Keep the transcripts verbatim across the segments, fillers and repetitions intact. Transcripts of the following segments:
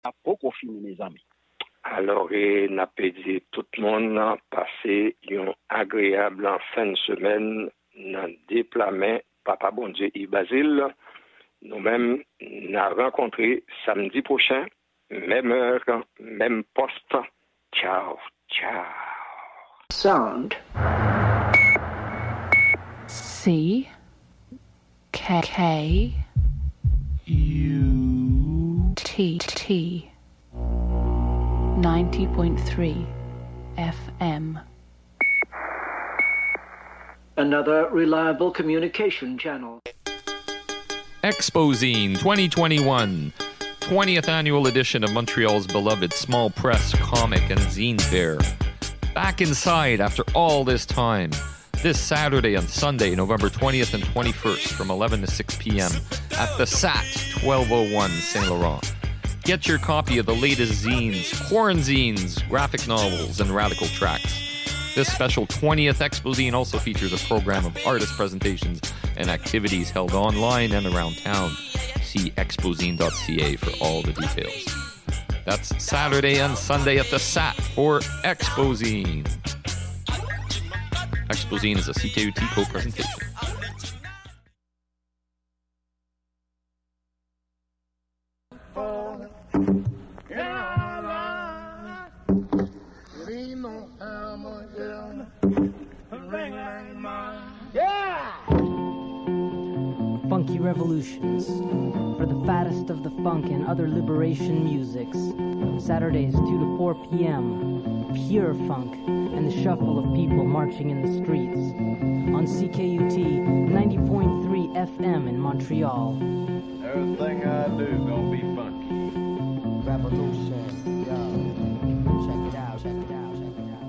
Poko fini, mes amis. Alors, n'a pas dit tout le monde passer une agréable fin de semaine dans le déploiement Papa Bon Dieu et Basile. Nous-mêmes, nous avons rencontré samedi prochain, même heure, même poste. Ciao, ciao. Sound. C K K U T T ninety point three F M. Another reliable communication channel. Expozine twenty twenty-one, twentieth annual edition of Montreal's beloved small press, comic, and zine fair. Back inside after all this time, this Saturday and Sunday, November twentieth and twenty-first, from eleven to six p.m. at the S A T, twelve oh one Saint Laurent. Get your copy of the latest zines, quaranzines, graphic novels, and radical tracks. This special twentieth Expozine also features a program of artist presentations and activities held online and around town. See expozine dot c a for all the details. That's Saturday and Sunday at the S A T for Expozine. Expozine is a C K U T co-presentation. Funky Revolutions, for the fattest of the funk and other liberation musics. Saturdays two to four p.m. Pure funk and the shuffle of people marching in the streets. On C K U T ninety point three F M in Montreal. Everything I do is gonna be funky. Revolution, yo. Check it out, check it out, check it out.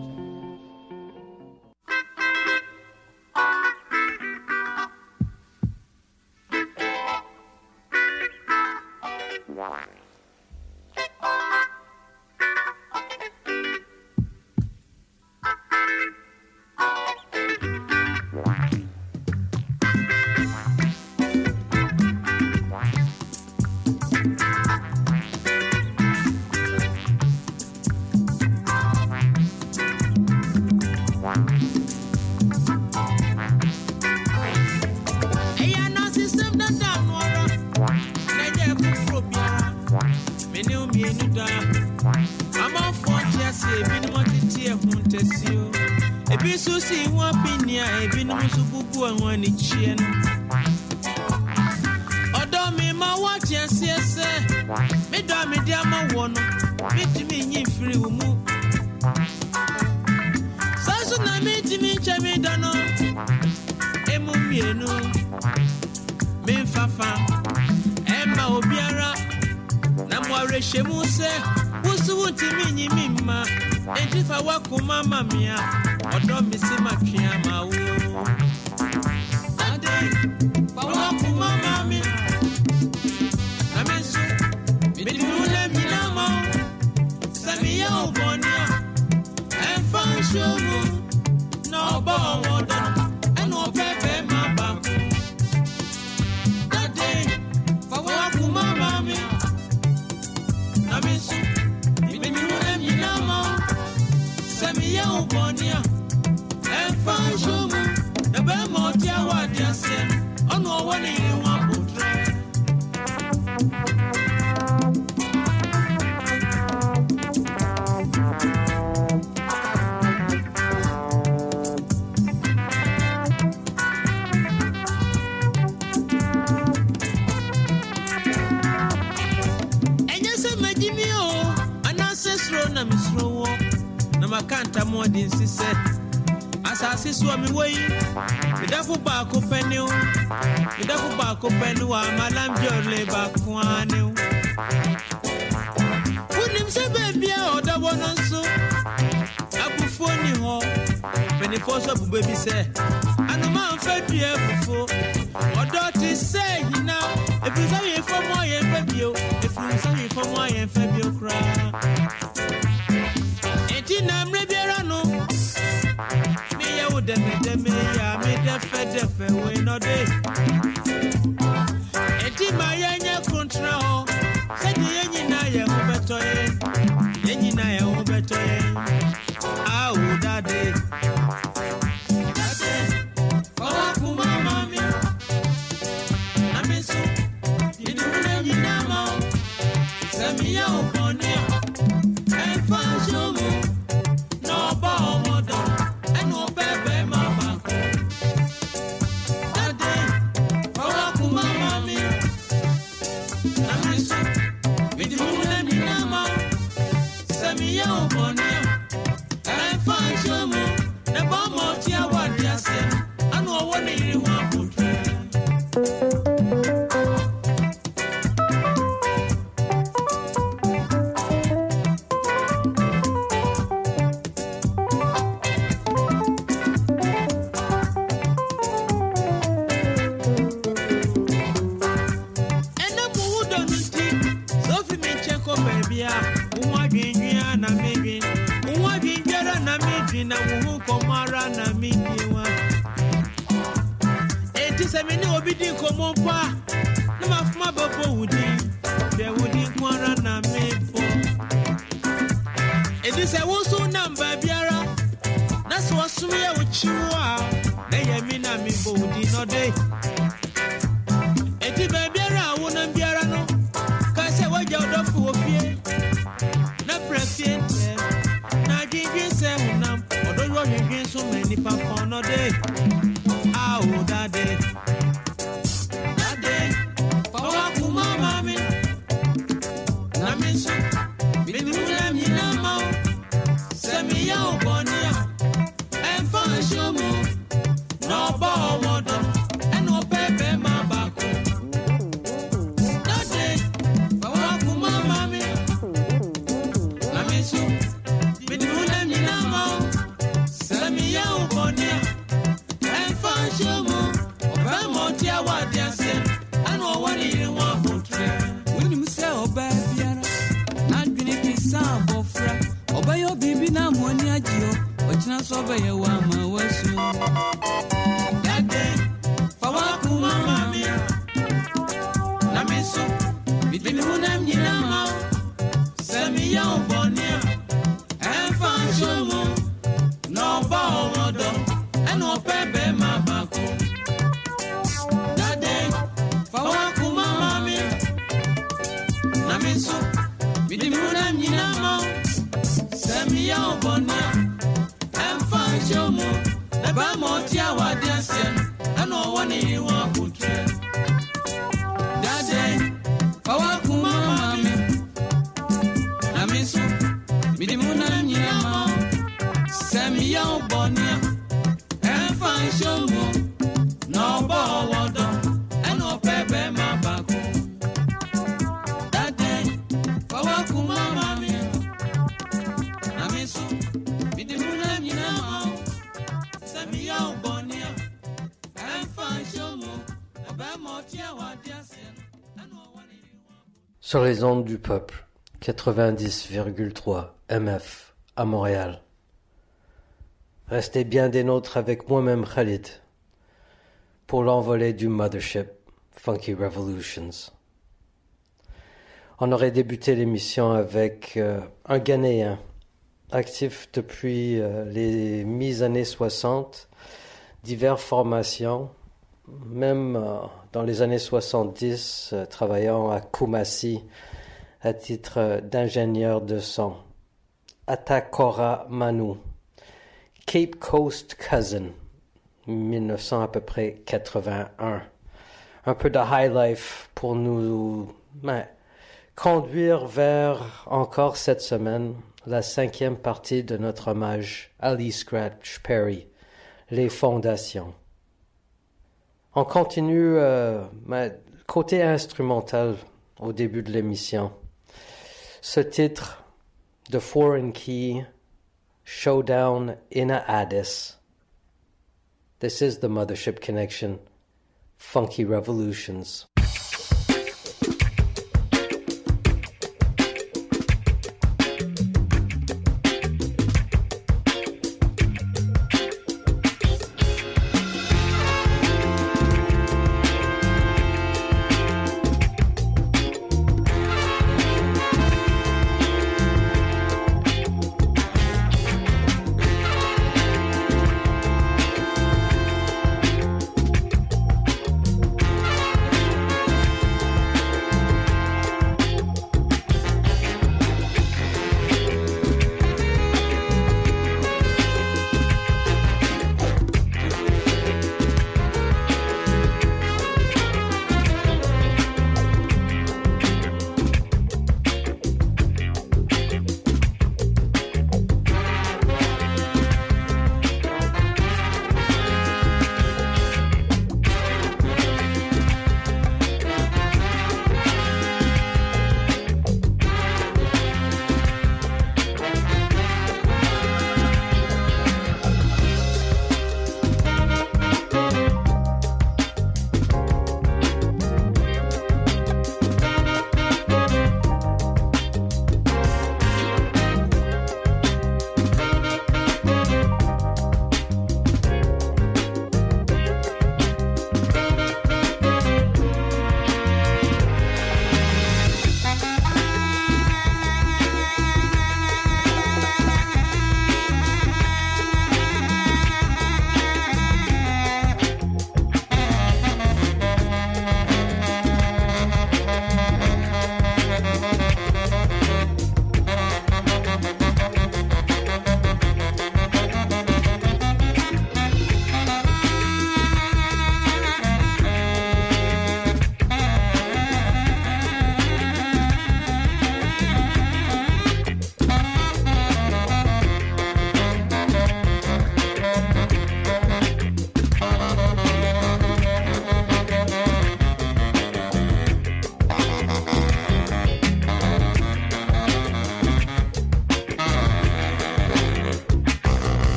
Samia Okonia, and Fashomo, no Baomodo, and no Bebe Mama. That day, Kawakuma Mami, Namisu, with Muna Minama, Samia Okonia, and Fashomo, the Bamotia, what they said, and no one you want to try. Na wuhu komara na midiwa eti se me ni obi din komo pa na mafuma babo wudi de wudi kwara na mepo eti se wo so namba biara na so asumi e uchiwo a na yemi na me bo wudi no dey eti ba biara wo na biara no ka se waja odofu ofie na president na gigi se unam odo you gin so many papa no day ah oh that day that day power kuma mami na me so me ni na mi na ma se mi ya obonia en fa shomo no ba wodo en o pepe ma ba ko that day power kuma mami na me so me ni na mi na ma Samia Okonia, and Fashomo, Obamotia, what they said, I know what you want to try. When you say Obia, not being a son of Fra, Obey your baby now, Monia Gio, but not over your woman was you. That day, Fawakuma Mammy, Namiso, between Munam Yinama, Samia Okonia, and Fashomo. No Baomodo, and no Pepe Mabako. That day, Fawakuma Mami, Namisu, Bidimuna Minamo, Samia Obonia, and Fashomo, the Bamotia Wadiasian, and no one you want to try. That day, Fawakuma Mami, Namisu, Bidimuna Minamo. Samia Obonia, and Fashomo, no Bawodo, and no Pepe Mabako. That day, Kawakuma Mami, Namisu, Bidimuna Minamo, Samia Obonia, and Fashomo, Abamotia Wadiasian, and no one you want. Sur les ondes du peuple, quatre-vingt-dix virgule trois M F à Montréal. Restez bien des nôtres avec moi-même Khalid pour l'envolée du Mothership Funky Revolutions. On aurait débuté l'émission avec euh, un Ghanéen actif depuis euh, les mi-années soixante, diverses formations, même euh, dans les années soixante-dix, euh, travaillant à Kumasi à titre euh, d'ingénieur de son. Atakora Manu. Cape Coast Cousin, mille neuf cents à peu près quatre-vingt-un. Un peu de high life pour nous ben, conduire vers encore cette semaine la cinquième partie de notre hommage à Lee Scratch Perry, les fondations. On continue euh, ben, côté instrumental au début de l'émission. Ce titre, The Foreign Key, Showdown in a Addis. This is the Mothership Connection, Funky Revolutions.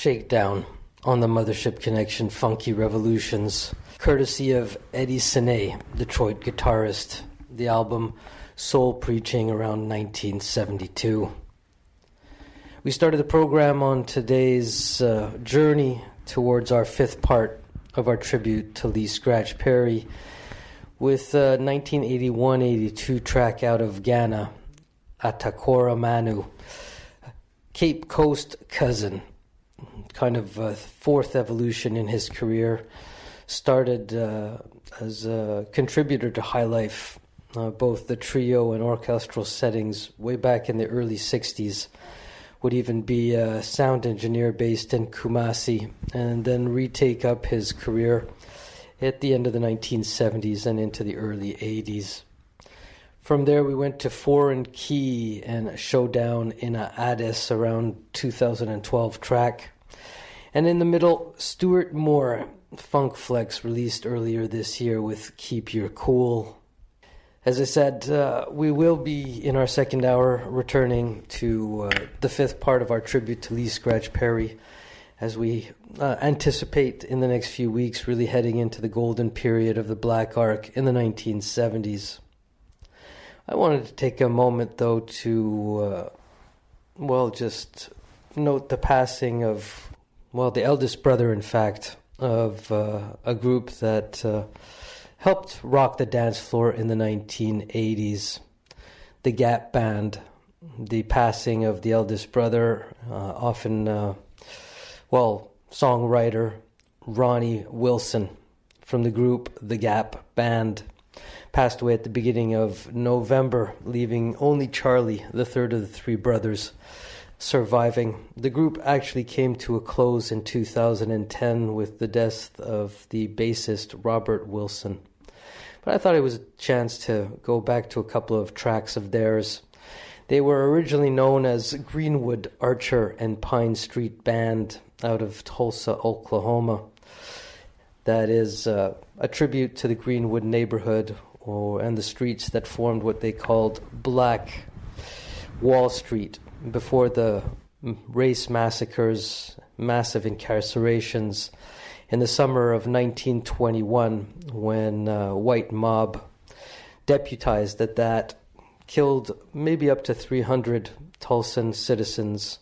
Shakedown on the Mothership Connection Funky Revolutions, courtesy of Eddie Sine, Detroit guitarist. The album Soul Preaching around nineteen seventy-two. We started the program on today's uh, journey towards our fifth part of our tribute to Lee Scratch Perry with a nineteen eighty-one eighty-two track out of Ghana, Atakora Manu, Cape Coast cousin, kind of a fourth evolution in his career. Started uh, as a contributor to High Life, uh, both the trio and orchestral settings way back in the early sixties. Would even be a sound engineer based in Kumasi, and then retake up his career at the end of the nineteen seventies and into the early eighties. From there we went to Foreign Key and Showdown in a Addis around two thousand twelve track. And in the middle, Stuart Moore, Funk Flex, released earlier this year with Keep Your Cool. As I said, uh, we will be, in our second hour, returning to uh, the fifth part of our tribute to Lee Scratch Perry, as we uh, anticipate in the next few weeks really heading into the golden period of the Black Ark in the nineteen seventies. I wanted to take a moment, though, to, uh, well, just note the passing of, well, the eldest brother, in fact, of uh, a group that Uh, helped rock the dance floor in the nineteen eighties, the Gap Band. The passing of the eldest brother, uh, often, uh, well, songwriter Ronnie Wilson from the group The Gap Band, passed away at the beginning of November, leaving only Charlie, the third of the three brothers, surviving. The group actually came to a close in two thousand ten with the death of the bassist Robert Wilson. But I thought it was a chance to go back to a couple of tracks of theirs. They were originally known as Greenwood, Archer, and Pine Street Band out of Tulsa, Oklahoma. That is uh, a tribute to the Greenwood neighborhood or and the streets that formed what they called Black Wall Street before the race massacres, massive incarcerations in the summer of nineteen twenty-one, when a white mob deputized at that killed maybe up to three hundred Tulsan citizens,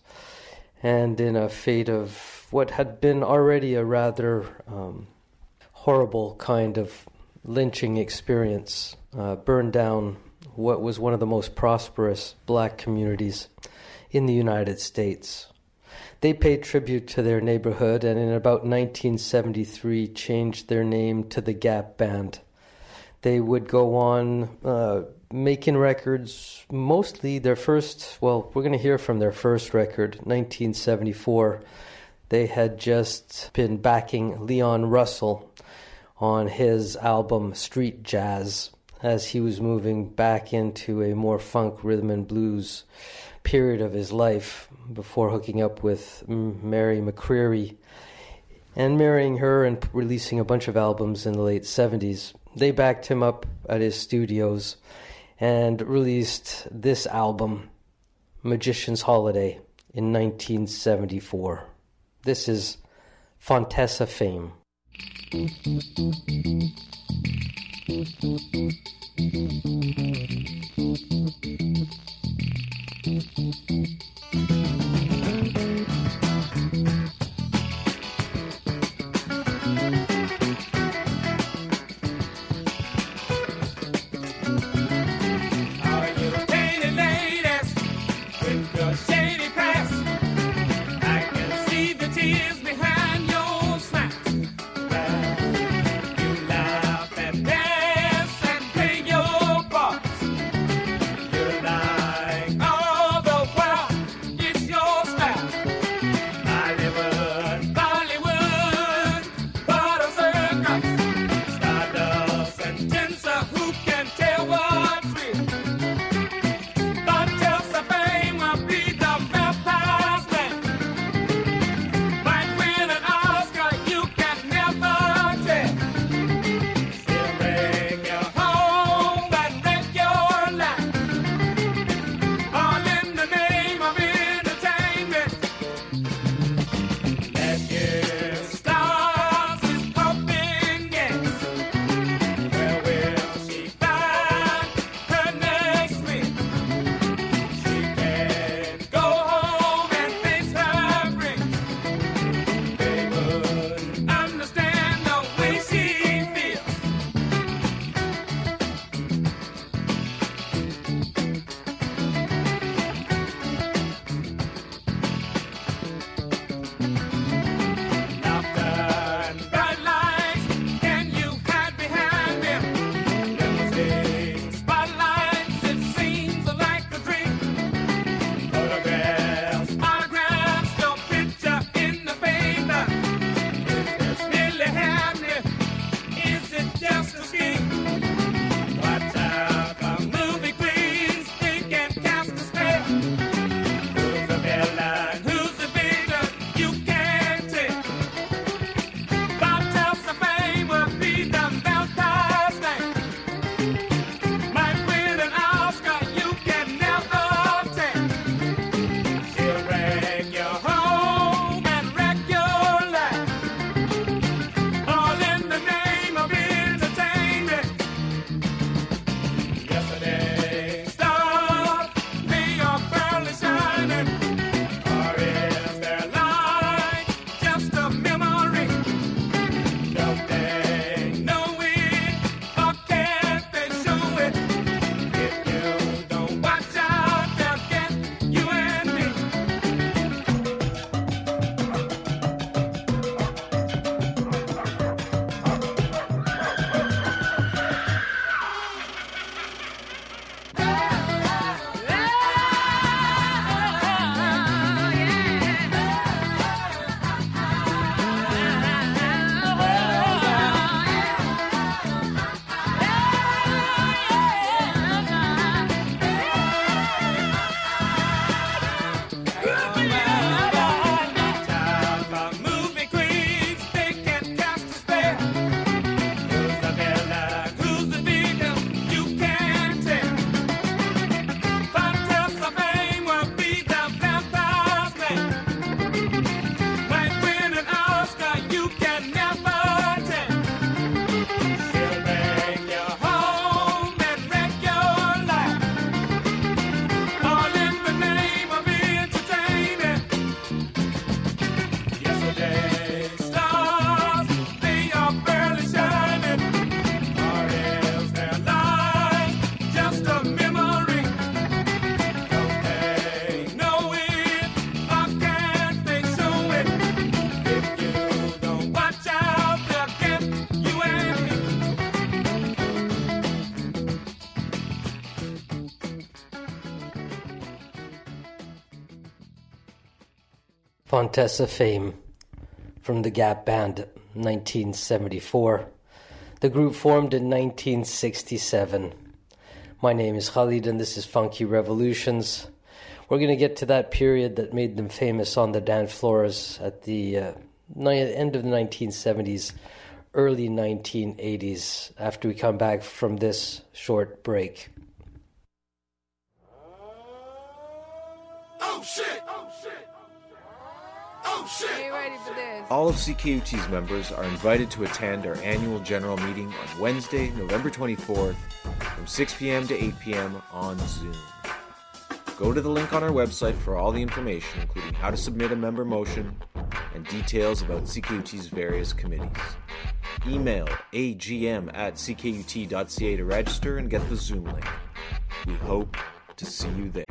and in a fate of what had been already a rather um, horrible kind of lynching experience, uh, burned down what was one of the most prosperous black communities in the United States. They paid tribute to their neighborhood, and in about nineteen seventy-three changed their name to the Gap Band. They would go on uh, making records, mostly their first, well, we're going to hear from their first record, nineteen seventy-four. They had just been backing Leon Russell on his album Street Jazz, as he was moving back into a more funk, rhythm and blues period of his life before hooking up with Mary McCreary and marrying her and releasing a bunch of albums in the late seventies. They backed him up at his studios and released this album, Magician's Holiday, in nineteen seventy-four. This is Fontessa Fame. What's real? But tell the fame will be the Pontessa fame from the Gap Band, nineteen seventy-four. The group formed in nineteen sixty-seven. My name is Khalid and this is Funky Revolutions. We're going to get to that period that made them famous on the dance floors at the uh, end of the nineteen seventies, early nineteen eighties, after we come back from this short break. Oh shit! Oh shit! Oh shit! Are you ready for this? All of C K U T's members are invited to attend our annual general meeting on Wednesday, November twenty-fourth, from six p.m. to eight p.m. on Zoom. Go to the link on our website for all the information, including how to submit a member motion and details about C K U T's various committees. Email a g m at c k u t dot c a to register and get the Zoom link. We hope to see you there.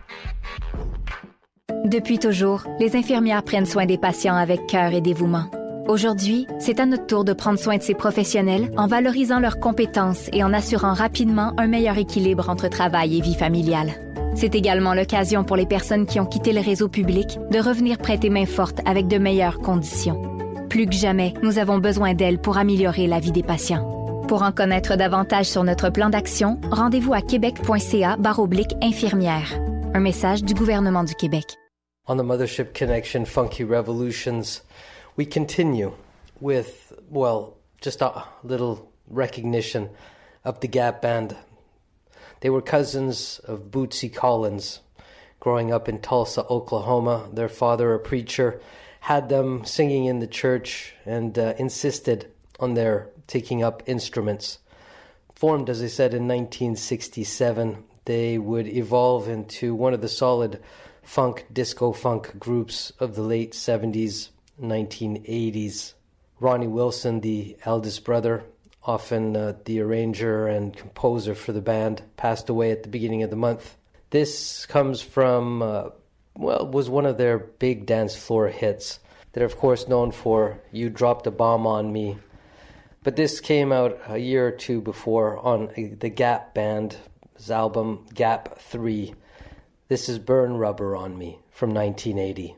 Depuis toujours, les infirmières prennent soin des patients avec cœur et dévouement. Aujourd'hui, c'est à notre tour de prendre soin de ces professionnels en valorisant leurs compétences et en assurant rapidement un meilleur équilibre entre travail et vie familiale. C'est également l'occasion pour les personnes qui ont quitté le réseau public de revenir prêter main forte avec de meilleures conditions. Plus que jamais, nous avons besoin d'elles pour améliorer la vie des patients. Pour en connaître davantage sur notre plan d'action, rendez-vous à québec.ca barre oblique infirmière. Un message du gouvernement du Québec. On the Mothership Connection Funky Revolutions, we continue with, well, just a little recognition of the Gap Band. They were cousins of Bootsy Collins. Growing up in Tulsa, Oklahoma, their father, a preacher, had them singing in the church and uh, insisted on their taking up instruments. Formed, as I said, in nineteen sixty-seven, they would evolve into one of the solid funk, disco funk groups of the late seventies, nineteen eighties. Ronnie Wilson, the eldest brother, often uh, the arranger and composer for the band, passed away at the beginning of the month. This comes from, uh, well, was one of their big dance floor hits. They're, of course, known for You Dropped a Bomb on Me. But this came out a year or two before on the Gap Band's album Gap three. This is Burn Rubber on Me from nineteen eighty.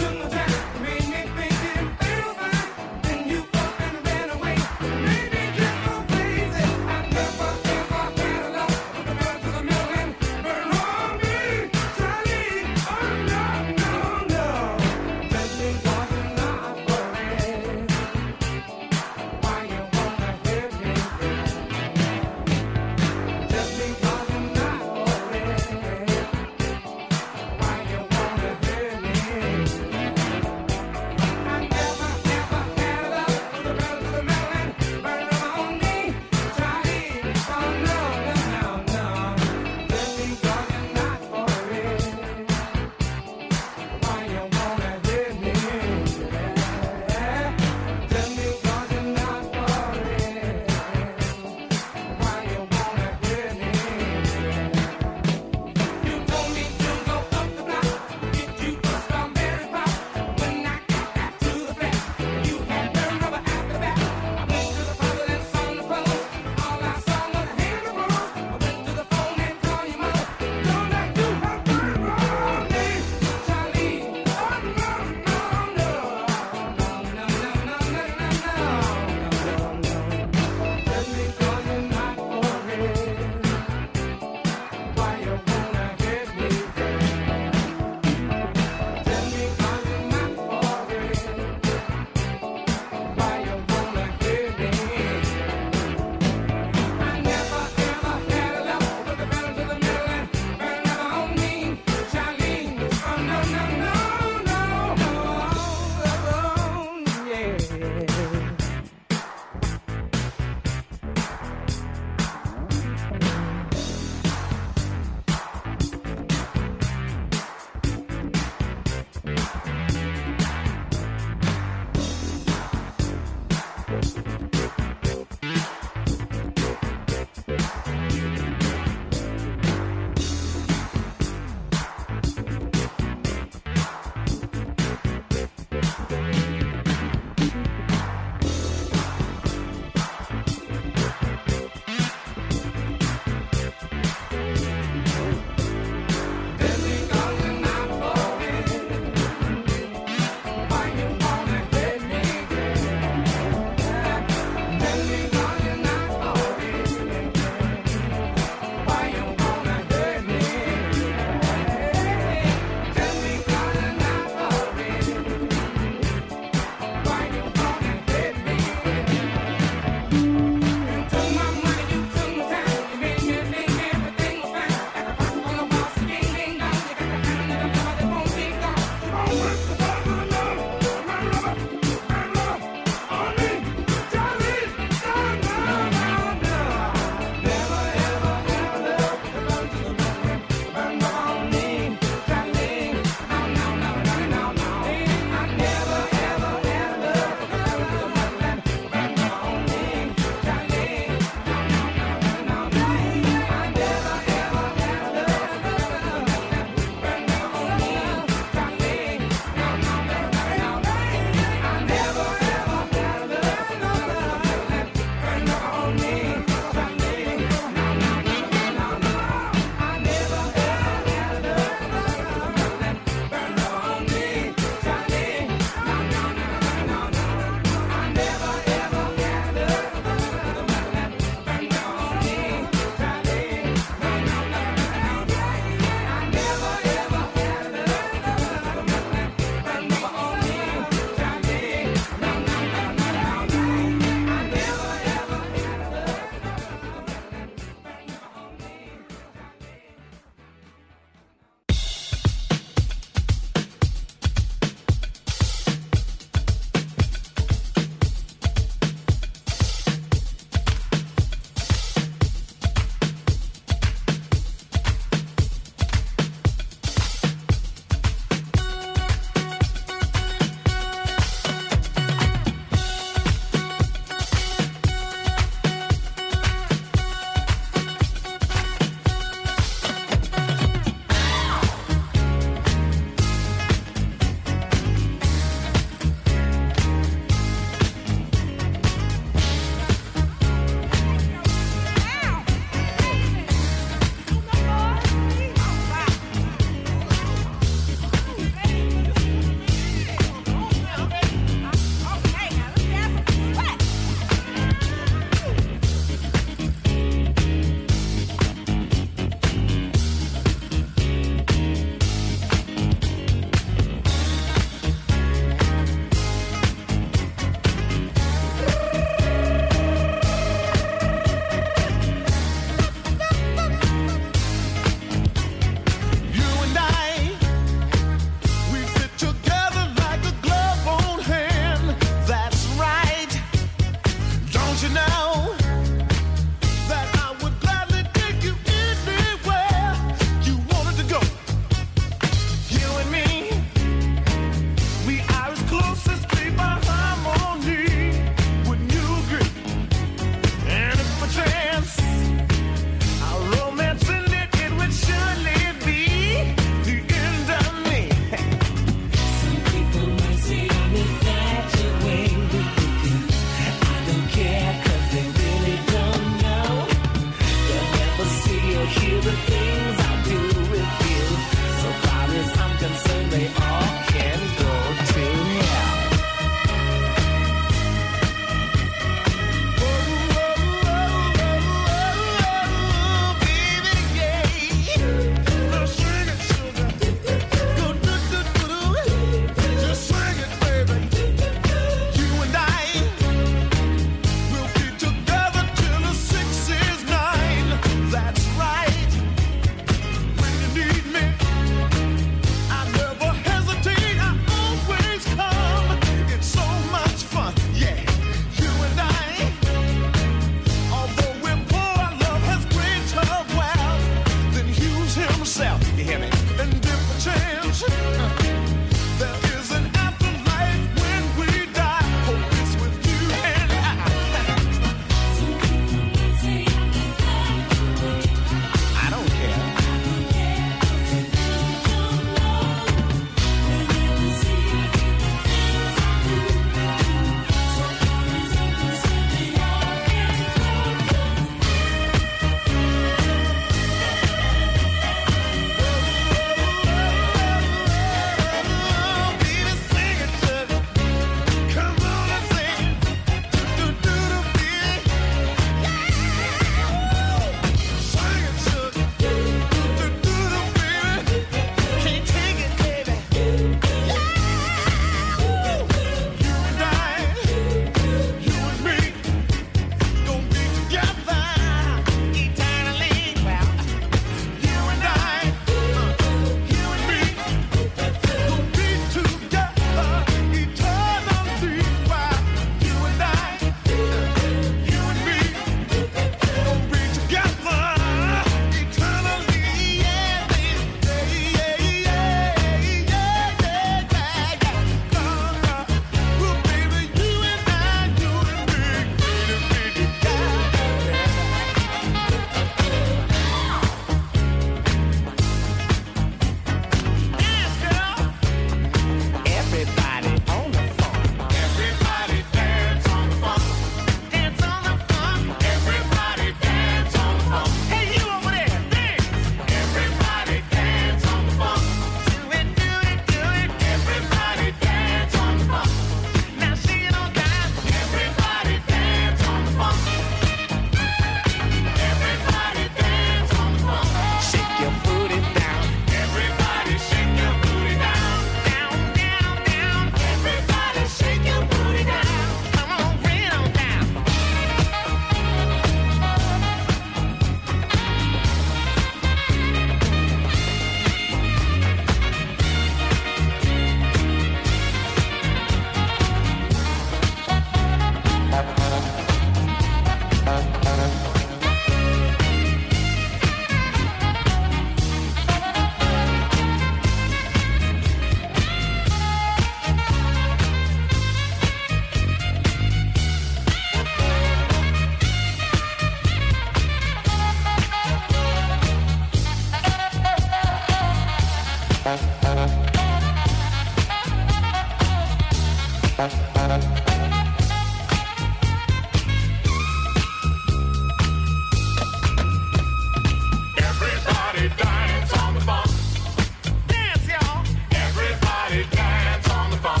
Everybody dance on the funk. Dance, y'all. Everybody dance on the funk.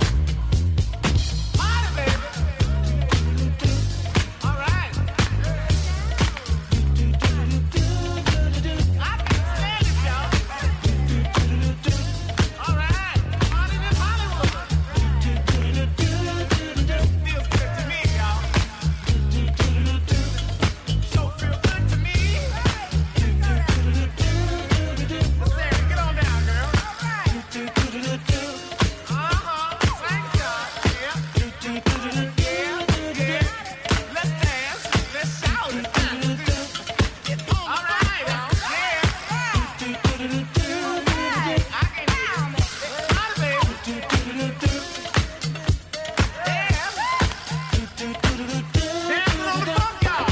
Party, baby. All right. I can stand it, y'all. All right. Party in Hollywood. Feels good to me, y'all. Sure feel good to me. Sarah, get on down, girl. Uh-huh. Thank y'all. Yeah. Yeah, yeah. Let's dance. Let's shout it. All right. Yeah. I can hear it. Party, baby. Dance. Dancing on the funk, y'all.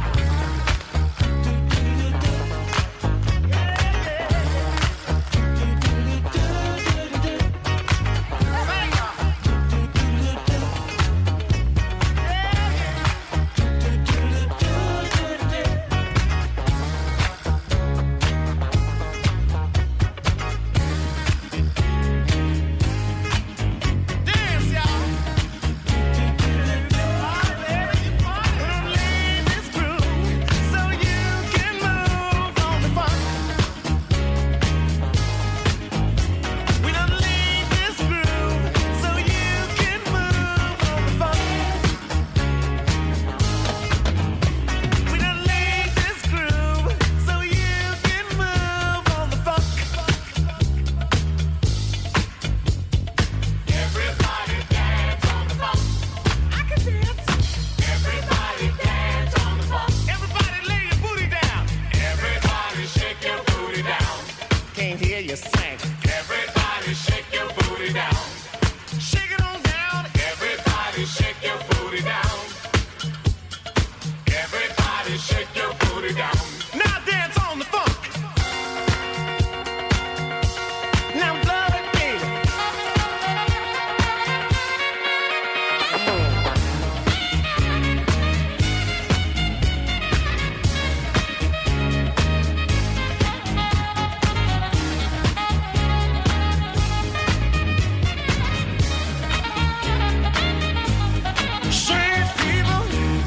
Dance, y'all. Party, baby, party. Lean this groove so you can move on the funk. We done lean this groove so you can move on the funk. We done lean this groove so you can move on the funk. Everybody dance on the funk. I can dance. Everybody dance on the funk. Everybody lay your booty down. Everybody shake your booty down. Can't hear you sing. Everybody shake your booty down. Shake it on down. Everybody shake your booty down. Everybody shake your booty down. Now dance on the funk. Now blow it, baby. Shake, people.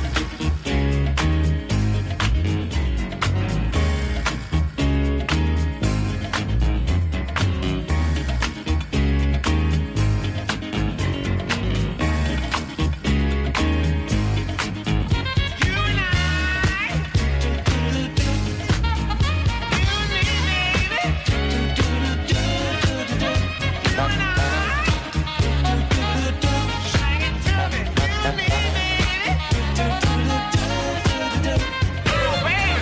You and I. You and me, baby. You and I. Shake it to me. You and me, baby. Oh, baby.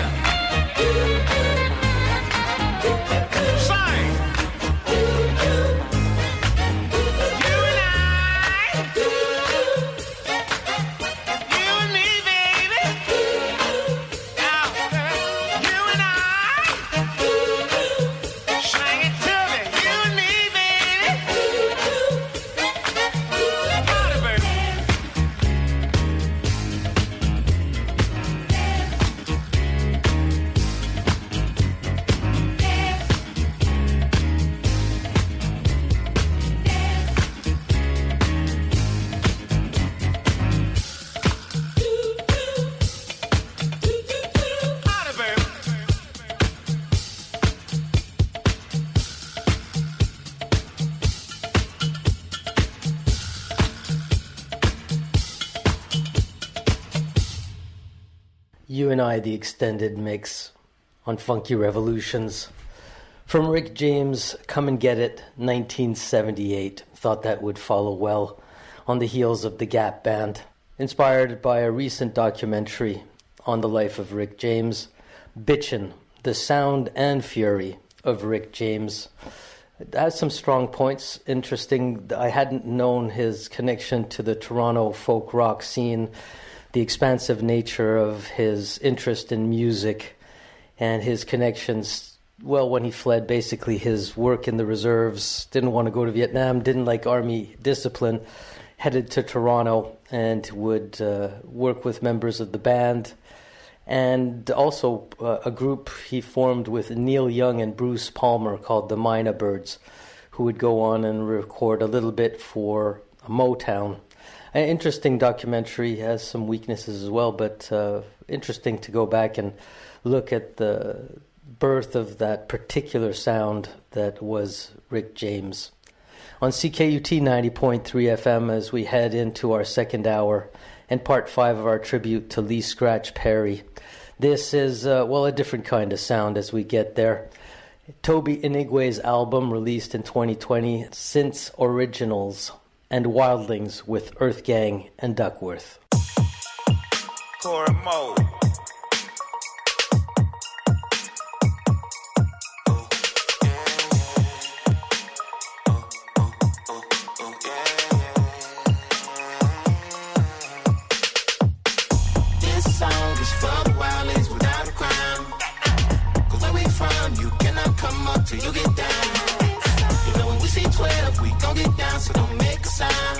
Sing. You and I. You and me, baby. Now, you and I. Sing it to me. You and me, baby. Party, baby. Party, baby. You and I, the extended mix on Funky Revolutions. From Rick James, Come and Get It, nineteen seventy-eight. Thought that would follow well on the heels of the Gap Band. Inspired by a recent documentary on the life of Rick James, Bitchin', the sound and fury of Rick James. It has some strong points. Interesting, I hadn't known his connection to the Toronto folk rock scene, the expansive nature of his interest in music, and his connections, well, when he fled, basically his work in the reserves, didn't want to go to Vietnam, didn't like army discipline, headed to Toronto and would uh, work with members of the band. And also uh, a group he formed with Neil Young and Bruce Palmer called the Mina Birds, who would go on and record a little bit for Motown. An interesting documentary, has some weaknesses as well, but uh, interesting to go back and look at the birth of that particular sound that was Rick James. On C K U T ninety point three F M, as we head into our second hour and part five of our tribute to Lee Scratch Perry. This is, uh, well, a different kind of sound as we get there. Toby Inigwe's album, released in twenty twenty, Since Originals, and Wildlings with Earth Gang and Duckworth. Cora Mo. This song is for the wildlings without a crime. Cause where we from, you cannot come up till you get down. You know when we see twelve, we gon' get down, so don't make a sound.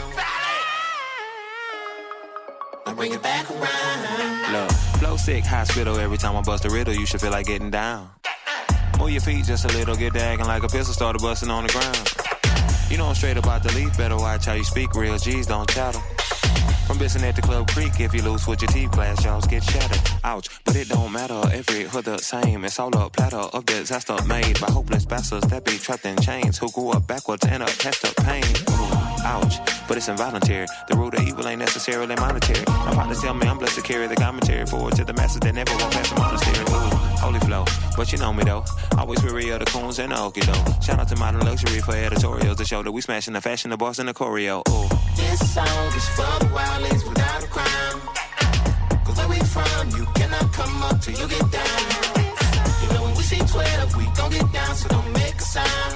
Now bring it back around. Look, flow sick, hospital. Every time I bust a riddle, you should feel like getting down. Move your feet just a little, get dagging like a pistol started busting on the ground. You know I'm straight about the leaf, better watch how you speak. Real G's don't chatter. From Bisson at the Club Creek, if you lose with your teeth, glass jaws get shattered. Ouch, but it don't matter, every hood the same. It's all a platter of disaster made by hopeless bastards that be trapped in chains, who grew up backwards and up past the pain. Ooh, ouch, but it's involuntary. The root of evil ain't necessarily monetary. My partners tell me I'm blessed to carry the commentary forward to the masses that never walk past the monastery. Ooh, holy flow, but you know me though. Always weary of the coons and the okie doke. Shout out to Modern Luxury for editorials to show that we smashing the fashion, the boss, and the choreo. Ooh. This song is for the wildlings without a crime. Cause where we from, you cannot come up till you get down. You know when we see twelve, we gon' get down, so don't make a sound.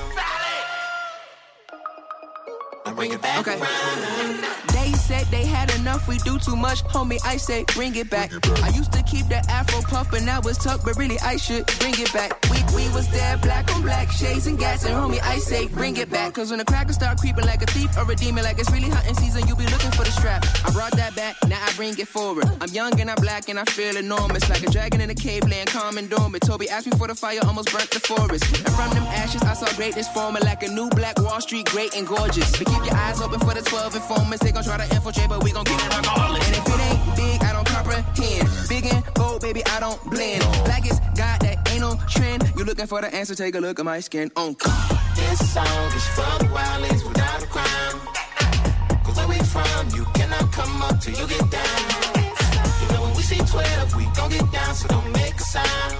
Now bring it back okay. around. They said they had enough, we do too much, homie, I say bring it back. I used to keep the afro puffin', now it's tucked, but really I should bring it back. We we was there, black on black, shades and gas, and homie, I say bring it back. Cause when the crackers start creeping like a thief or a demon, like it's really hunting season, you be looking for the strap. I brought that back, now I bring it forward. I'm young and I'm black and I feel enormous, like a dragon in a cave laying calm and dormant. Toby asked me for the fire, almost burnt the forest. And from them ashes, I saw greatness forming like a new black Wall Street, great and gorgeous. But keep your eyes open for the twelve informants, they gon' try to infiltrate, but we gon' get it regardless. And if it ain't big, I don't comprehend. Big and bold, baby, I don't blend. Black is God, that ain't no trend. You looking for the answer, take a look at my skin on. This song is for the wildlings without a crime. Cause where we from, you cannot come up till you get down. You know when we see twelve, we gon' get down, so don't make a sound.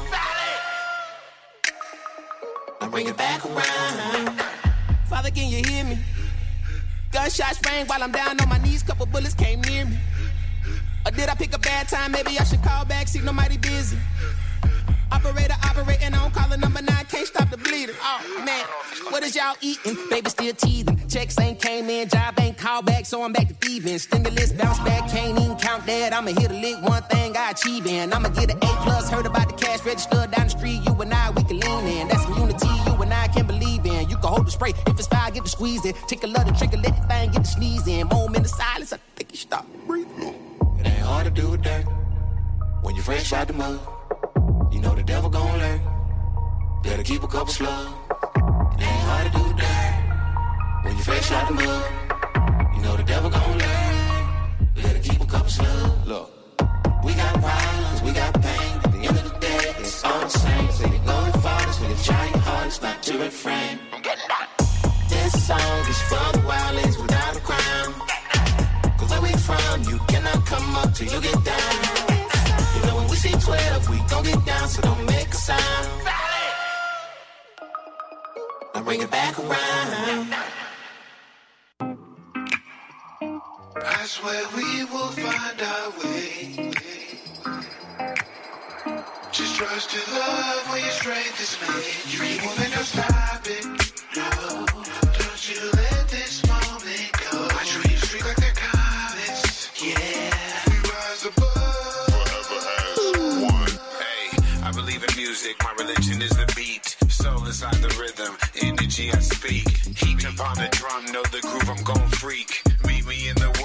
Now bring it back around. Father, can you hear me? Gunshots rang while I'm down on my knees, couple bullets came near me. Or did I pick a bad time? Maybe I should call back, signal mighty busy. Operator operating on caller number nine, can't stop the bleeding. Oh man, what is y'all eating? Baby still teething. Checks ain't came in, job ain't called back, so I'm back to thieving. Stimulus bounce back, can't even count that. I'ma hit a lick, one thing I achieve in. I'ma get an A plus, heard about the cash register down the street. You and I, we can lean in. That's community, you and I can believe in. You can hold the spray, if it's fire, get the squeeze in. Take a lot of trigger, let the thing get the sneeze in. Moment of silence, I think you stop breathing. It ain't hard to do it dirt when you're fresh out the mud. You know the devil gon' lurk. Better keep a couple slugs. It ain't hard to do dirt when you fresh out the mud. You know the devil gon' lurk. Better keep a couple slugs. Look, we got problems, we got pain. At the end of the day, it's all the same. So you go and fall, so you try your hardest not to refrain. This song is for the wildlings without a crime. Cause where we from, you cannot come up till you get down. You know when we see twelve, we gon' get down, so don't make a sound. Now bring it back around. I swear we will find our way. Just trust your love when your strength is made. You won't let us stop it, no. Don't you let this moment go. My dreams streak like they're comets, yeah. We rise above. Forever as one. Hey, I believe in music, my religion is the beat. Soul inside the rhythm, energy I speak. Heat upon the drum, know the groove, I'm gon' freak. Meet me in the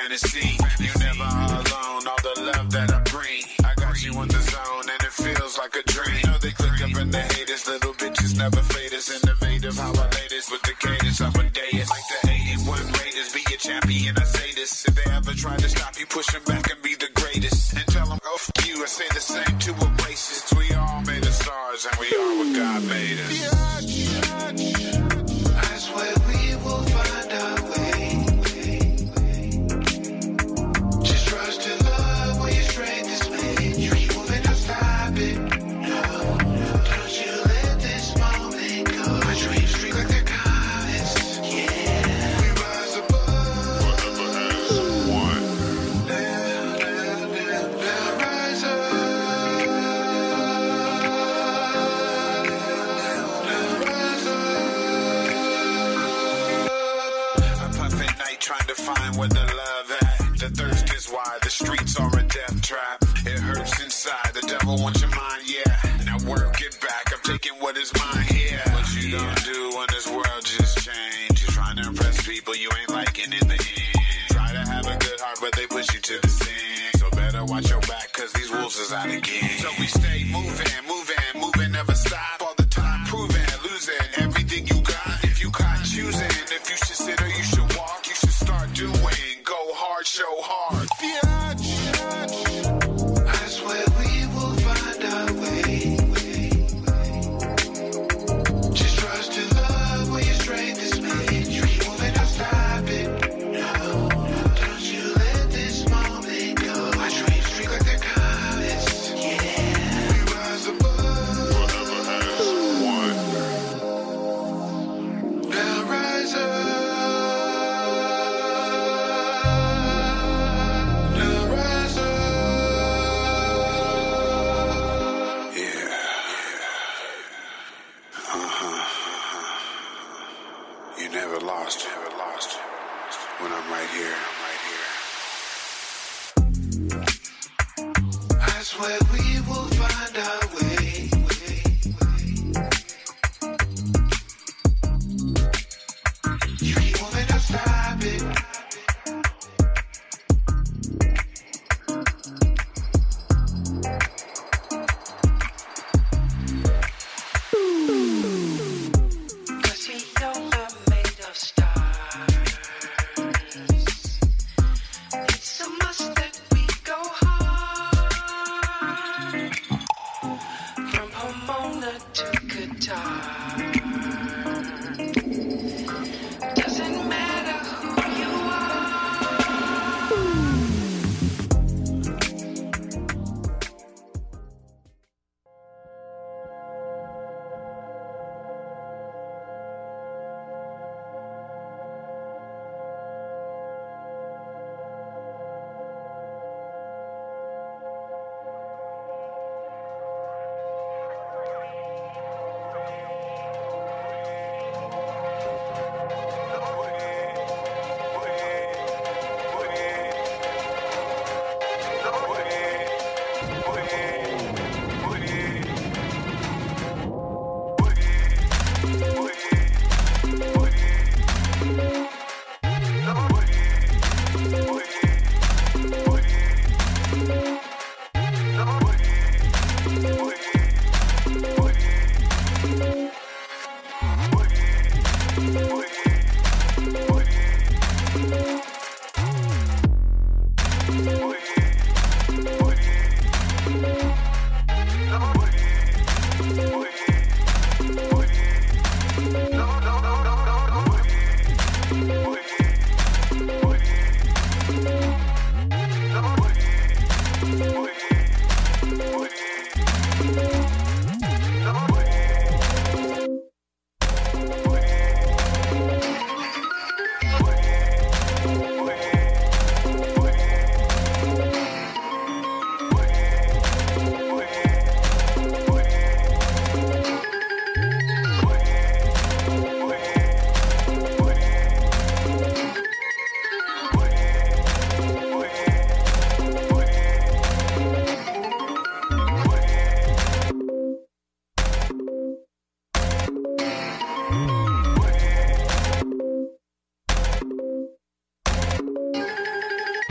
fantasy. You never are alone, all the love that I bring. I got you in the zone and it feels like a dream. Know they click up and they hate us, little bitches never fade us. Innovative, how I lay this with the cadence of a day. It's like the eighty-one Raiders, be a champion, I say this. If they ever try to stop you, push them back and be the greatest. And tell them, oh, f you, I say the same to a racist. We all made of stars and we are what God made us. I swear we will find our way. Just trust in love when your strength is made. You keep moving, don't stop it. No, don't you let this moment go. My dreams streak like they're comets. Yeah, we rise above. Whatever has won. Now, now, now, now, rise up. Trying to find where the love at. The thirst is why the streets are a death trap. It hurts inside, the devil wants your mind, yeah. Now work it back, I'm taking what is mine here. What you don't do when this world just changed. You're trying to impress people you ain't liking in the end. Try to have a good heart, but they push you to the sin. So better watch your back, cause these wolves is out again. So we stay moving, moving, moving, never stop. All the time proving, losing everything you got. If you caught choosing, if you should sit or you should walk, you should start doing. Go hard, show hard. I swear we will find our way. Just trust in love when your strength is made. You keep moving, don't stop it. No, don't you let this moment go. My dreams streak like they're comets. Yeah, we rise above. Whatever has won. Now rise up. Lost, never lost. When I'm right here, I'm right here. I swear we will find our way. You keep moving, don't stop it.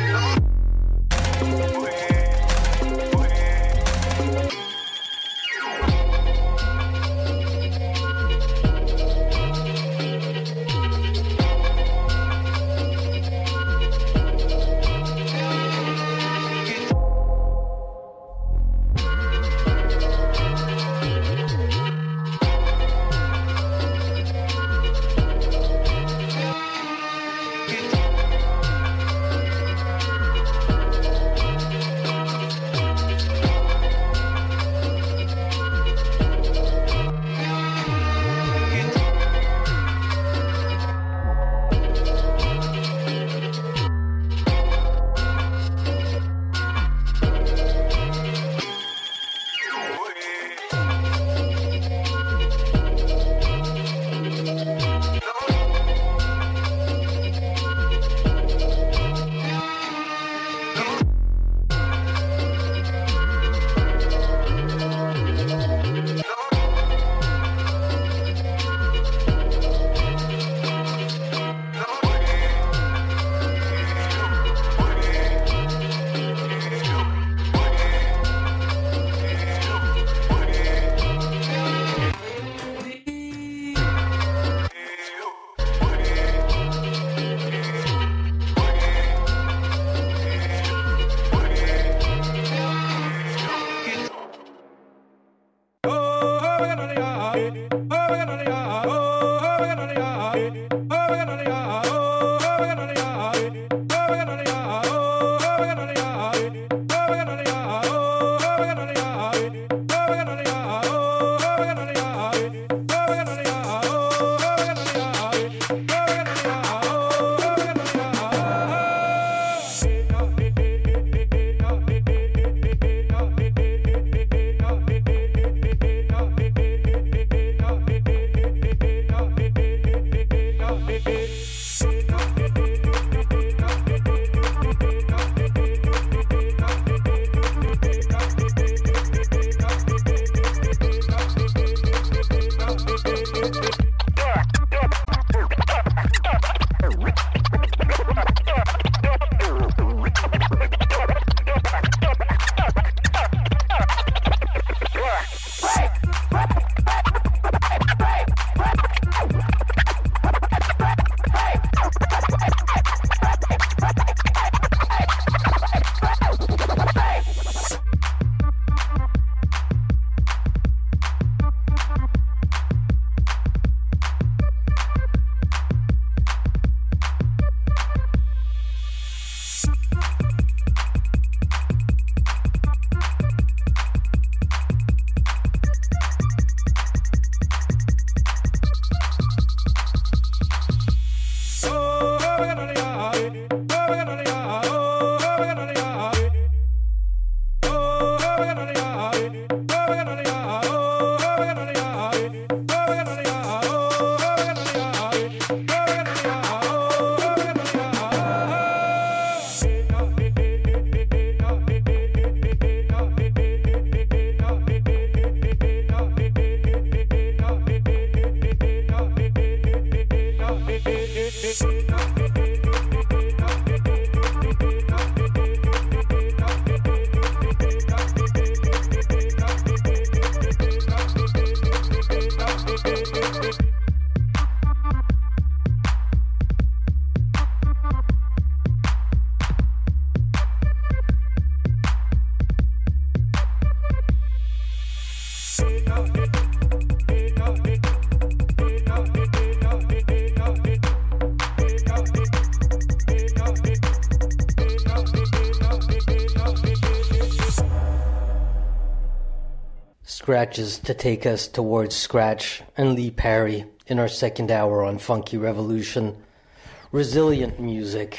Scratches to take us towards Scratch and Lee Perry in our second hour on Funky Revolution. Resilient music